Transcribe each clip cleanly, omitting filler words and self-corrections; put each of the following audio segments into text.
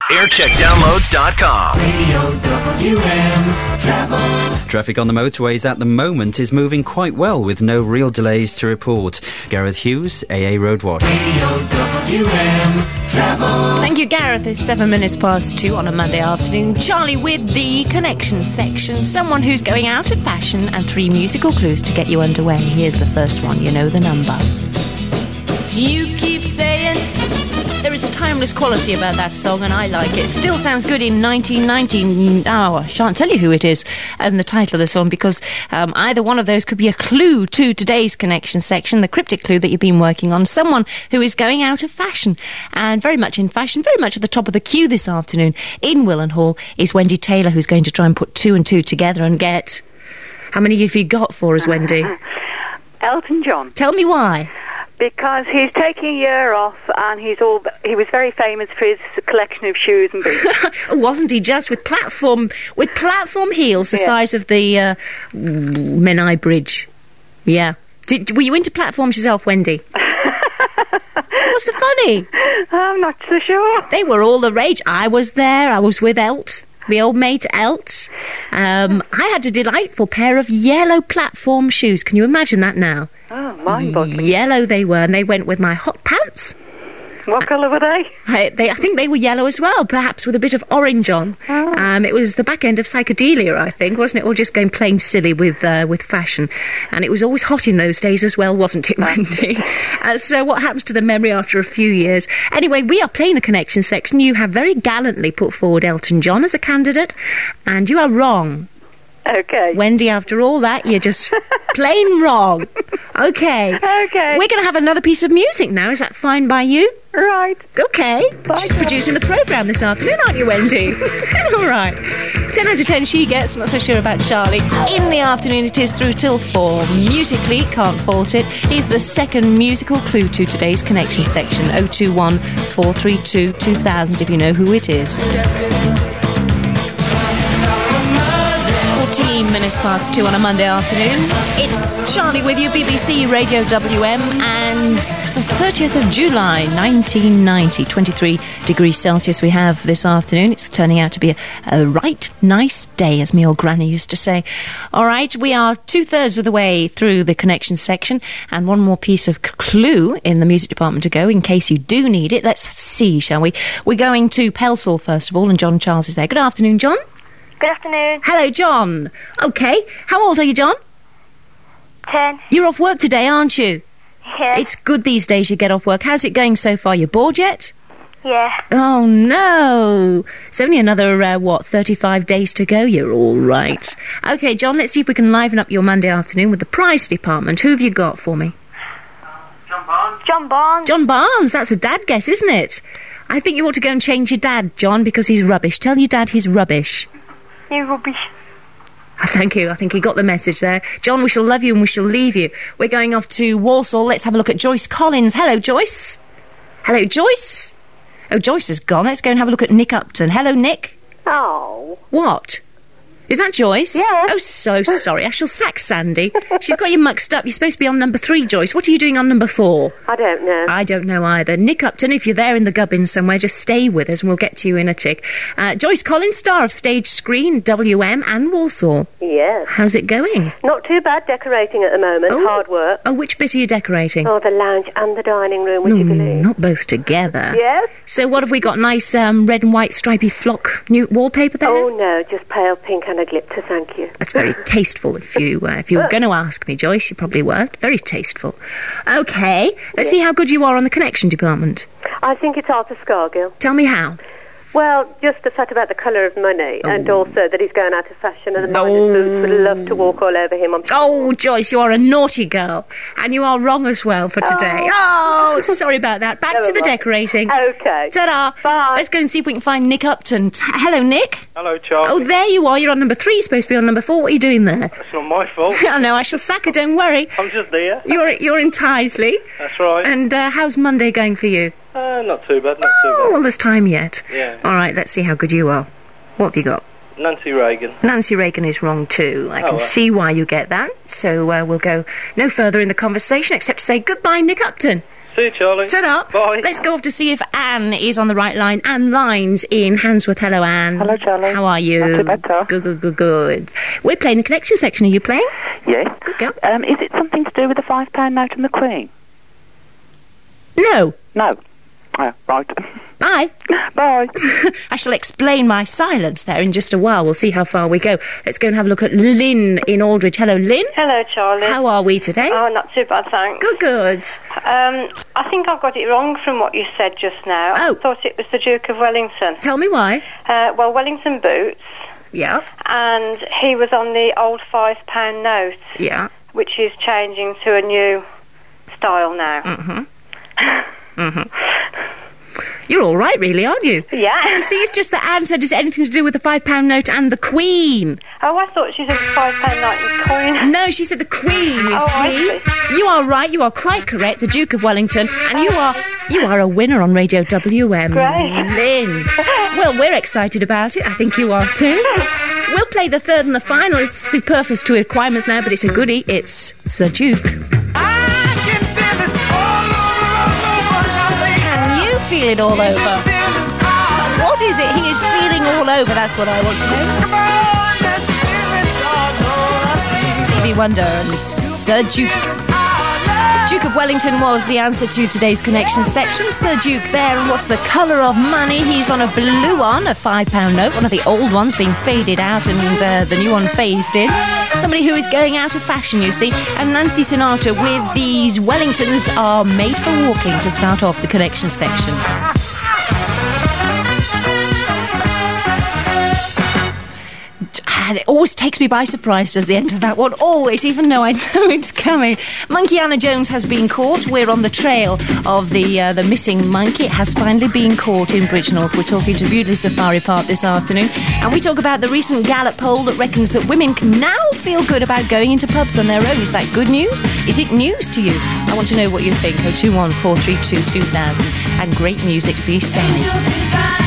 aircheckdownloads.com. Radio WM Travel. Traffic on the motorways at the moment is moving quite well with no real delays to report. Gareth Hughes, AA Road Watch. Radio WM Travel. Thank you, Gareth. It's 2:07 on a Monday afternoon. Charlie with the connection section. Someone who's going out of fashion and 3 musical clues to get you underway. Here's the first one. You know the number. You keep saying... There is a timeless quality about that song, and I like it. Still sounds good in 1990. Oh, I shan't tell you who it is and the title of the song, because either one of those could be a clue to today's connection section, the cryptic clue that you've been working on. Someone who is going out of fashion, and very much in fashion, very much at the top of the queue this afternoon in Willenhall is Wendy Taylor, who's going to try and put 2 and 2 together and get... How many have you got for us, Wendy? Elton John. Tell me why. Because he's taking a year off, and he was very famous for his collection of shoes and boots. Wasn't he just with platform heels the size of the Menai Bridge? Yeah. Were you into platforms yourself, Wendy? What's so funny? I'm not so sure. They were all the rage. I was there. I was with Elt. My old mate Elt. I had a delightful pair of yellow platform shoes. Can you imagine that now? Oh, mind-boggling. Yellow they were, and they went with my hot pants. What colour were they? I think they were yellow as well, perhaps with a bit of orange on. Oh. It was the back end of psychedelia, I think, wasn't it? Or just going plain silly with fashion. And it was always hot in those days as well, wasn't it, Wendy? So what happens to the memory after a few years? Anyway, we are playing the connection section. You have very gallantly put forward Elton John as a candidate, and you are wrong. Okay. Wendy, after all that, you're just plain wrong. Okay. Okay. We're going to have another piece of music now. Is that fine by you? Right. Okay. She's producing the programme this afternoon, aren't you, Wendy? All right. 10 out of 10 she gets. I'm not so sure about Charlie. In the afternoon it is through till 4. Musically, can't fault it. Here's the second musical clue to today's connection section. 021 432 2000 if you know who it is. 2:14 on a Monday afternoon. It's Charlie with you, BBC Radio WM, and 30th of July 1990, 23 degrees Celsius we have this afternoon. It's turning out to be a right nice day, as me old granny used to say. All right, we are 2/3 of the way through the connection section, and one more piece of clue in the music department to go in case you do need it. Let's see, shall we? We're going to Pelsall first of all, and John Charles is there. Good afternoon, John. Good afternoon. Hello, John. Okay. How old are you, John? 10. You're off work today, aren't you? Yeah. It's good these days you get off work. How's it going so far? You bored yet? Yeah. Oh, no. It's only another, 35 days to go. You're all right. Okay, John, let's see if we can liven up your Monday afternoon with the prize department. Who have you got for me? John Barnes. John Barnes. That's a dad guess, isn't it? I think you ought to go and change your dad, John, because he's rubbish. Tell your dad he's rubbish. You're rubbish. Thank you. I think he got the message there. John, we shall love you and we shall leave you. We're going off to Walsall. Let's have a look at Joyce Collins. Hello, Joyce. Hello, Joyce. Oh, Joyce has gone. Let's go and have a look at Nick Upton. Hello, Nick. Oh. What? Is that Joyce? Yes. Oh, so sorry. I shall sack Sandy. She's got you muxed up. You're supposed to be on number 3, Joyce. What are you doing on number 4? I don't know. I don't know either. Nick Upton, if you're there in the gubbins somewhere, just stay with us and we'll get to you in a tick. Joyce Collins, star of Stage Screen, WM and Walsall. Yes. How's it going? Not too bad decorating at the moment. Oh. Hard work. Oh, which bit are you decorating? Oh, the lounge and the dining room, would you believe? Not both together. Yes. So what have we got? Nice red and white stripy flock new wallpaper there? Oh, no, just pale pink and a glitter, thank you. That's very tasteful. If you were going to ask me, Joyce, you probably were. Very tasteful. Okay, let's see how good you are on the connection department. I think it's Arthur Scargill. Tell me how. Well, just the fact about the colour of money, and also that he's going out of fashion, and the miners would love to walk all over him. Oh, Joyce, you are a naughty girl, and you are wrong as well for today. Oh, sorry about that. Back to the decorating. Okay. Ta-da. Bye. Let's go and see if we can find Nick Upton. Hello, Nick. Hello, Charlie. Oh, there you are. You're on number 3. You're supposed to be on number 4. What are you doing there? That's not my fault. Oh, no, I shall sack her. Don't worry. I'm just there. You're in Tyseley. That's right. And how's Monday going for you? Not too bad, not too Oh, bad. well, there's time yet. Yeah. All right, let's see how good you are. What have you got? Nancy Reagan. Nancy Reagan is wrong too. I can well. see why you get that. So we'll go no further in the conversation except to say goodbye, Nick Upton. See you, Charlie. Shut up. Bye. Let's go off to see if Anne is on the right line. Anne Lines in Handsworth. Hello, Anne. Hello, Charlie. How are you? Not too bad, sir. Good. We're playing the collection section. Are you playing? Yes. Good girl. Is it something to do with the £5 note and the Queen? No. No. Oh, right. Bye. Bye. I shall explain my silence there in just a while. We'll see how far we go. Let's go and have a look at Lynn in Aldridge. Hello, Lynn. Hello, Charlie. How are we today? Oh, not too bad, thanks. Good. I think I've got it wrong from what you said just now. Oh. I thought it was the Duke of Wellington. Tell me why. Well, Wellington boots, Yeah. and he was on the old £5 note, Yeah. which is changing to a new style now. You're all right, really, aren't you? Yeah. You see, it's just that Anne said, is it anything to do with the £5 note and the Queen? Oh, I thought she said £5 note and coin. No, she said the Queen, you I see. see. You are right, you are quite correct, the Duke of Wellington, and you are a winner on Radio WM. Great. Lynn. Well, we're excited about it. I think you are too. We'll play the third and the final. It's superfluous to requirements now, but it's a goodie. It's Sir Duke. Can you feel it all over? What is it he is feeling all over? That's what I want to know. Stevie Wonder and Sir Duke. Duke of Wellington was the answer to today's connection section. Sir Duke there, and what's the colour of money? He's on a blue one, a £5 note, one of the old ones being faded out and the new one phased in. Somebody who is going out of fashion, you see. And Nancy Sinatra with these Wellingtons are made for walking to start off the connection section. And it always takes me by surprise, does the end of that one. Always, even though I know it's coming. Monkey Anna Jones has been caught. We're on the trail of the missing monkey. It has finally been caught in Bridgnorth. We're talking to Bewdley Safari Park this afternoon. And we talk about the recent Gallup poll that reckons that women can now feel good about going into pubs on their own. Is that good news? Is it news to you? I want to know what you think. 021-432-2000. And great music besides.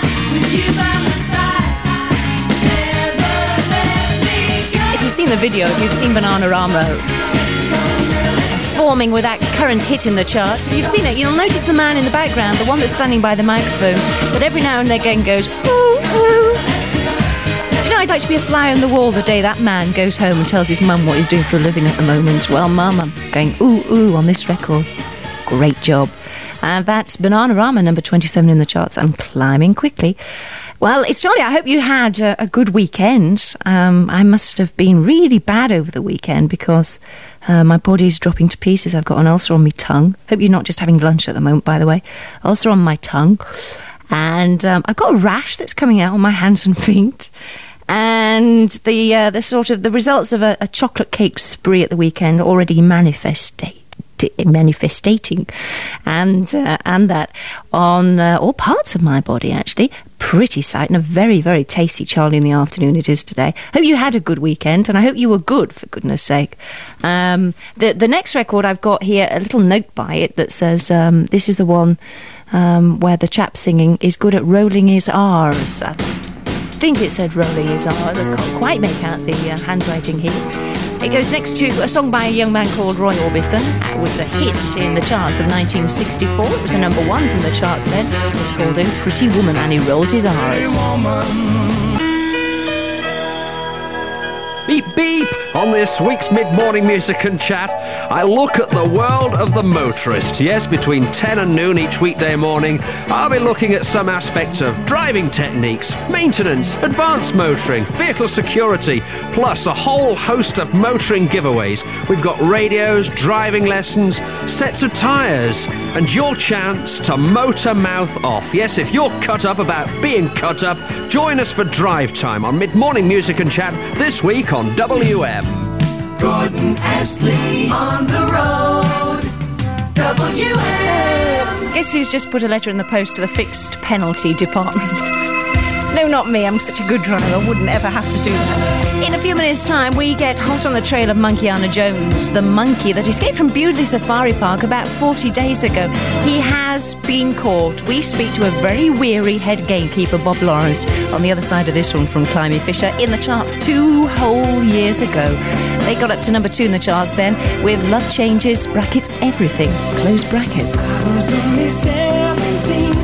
The video, if you've seen Bananarama performing with that current hit in the charts, if you've seen it, you'll notice the man in the background, the one that's standing by the microphone, that every now and again goes, ooh, ooh. Do you know, I'd like to be a fly on the wall the day that man goes home and tells his mum what he's doing for a living at the moment. Well, Mum, I'm going ooh, ooh on this record. Great job. And that's Bananarama, number 27 in the charts, and climbing quickly. Well, it's jolly. I hope you had a good weekend. I must have been really bad over the weekend because my body's dropping to pieces. I've got an ulcer on my tongue. Hope you're not just having lunch at the moment, by the way. Ulcer on my tongue. And I've got a rash that's coming out on my hands and feet. And the sort of the results of a chocolate cake spree at the weekend already manifestating and that on all parts of my body, actually. Pretty sight, and a very, very tasty Charlie in the afternoon it is today. Hope you had a good weekend, and I hope you were good, for goodness sake. The next record I've got here, a little note by it that says, this is the one where the chap singing is good at rolling his R's. I think it said rolling his R's. I can't quite make out the handwriting here. It goes next to a song by a young man called Roy Orbison. It was a hit in the charts of 1964. It was a number one from the charts then. It's called A Pretty Woman, and he rolls his R's. Beep beep! On this week's mid-morning music and chat, I look at the world of the motorist. Yes, between 10 and noon each weekday morning, I'll be looking at some aspects of driving techniques, maintenance, advanced motoring, vehicle security, plus a whole host of motoring giveaways. We've got radios, driving lessons, sets of tyres, and your chance to motor mouth off. Yes, if you're cut up about being cut up, join us for Drive Time on mid-morning music and chat this week on WM. Gordon Astley on the road. WM. Guess who's just put a letter in the post to the fixed penalty department? No, not me. I'm such a good driver. I wouldn't ever have to do that. In a few minutes' time, we get hot on the trail of Monkeyana Jones, the monkey that escaped from Bewdley Safari Park about 40 days ago. He has been caught. We speak to a very weary head gamekeeper, Bob Lawrence, on the other side of this one from Climby Fisher, in the charts 2 whole years ago. They got up to number 2 in the charts then with Love Changes, brackets, Everything, close brackets. I was only 17.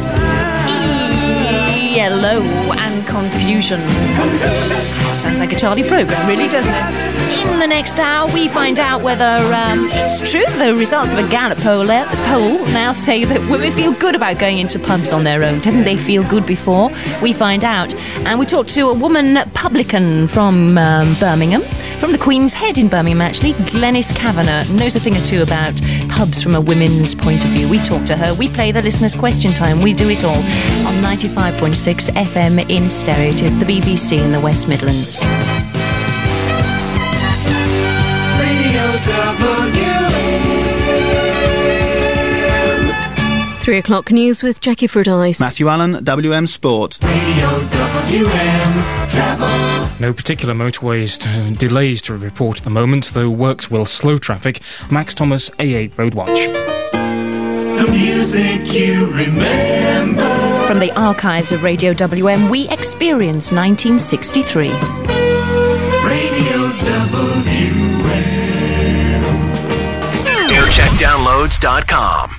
Yellow and Confusion. Sounds like a Charlie programme, really, doesn't it? In the next hour, we find out whether it's true the results of a Gallup poll now say that women feel good about going into pubs on their own. Didn't they feel good before? We find out. And we talk to a woman publican from Birmingham, from the Queen's Head in Birmingham, actually. Glenys Kavanagh knows a thing or two about pubs from a women's point of view. We talk to her. We play the listener's question time. We do it all on 95.6 FM in stereo. It is the BBC in the West Midlands. Radio WM. 3 o'clock news with Jackie Fordyce. Matthew Allen, WM Sport. Radio WM Travel. No particular motorways delays to report at the moment, though works will slow traffic. Max Thomas, A8 Road Watch. The music you remember. From the archives of Radio WM, we experience 1963. Radio WM. AirCheckDownloads.com.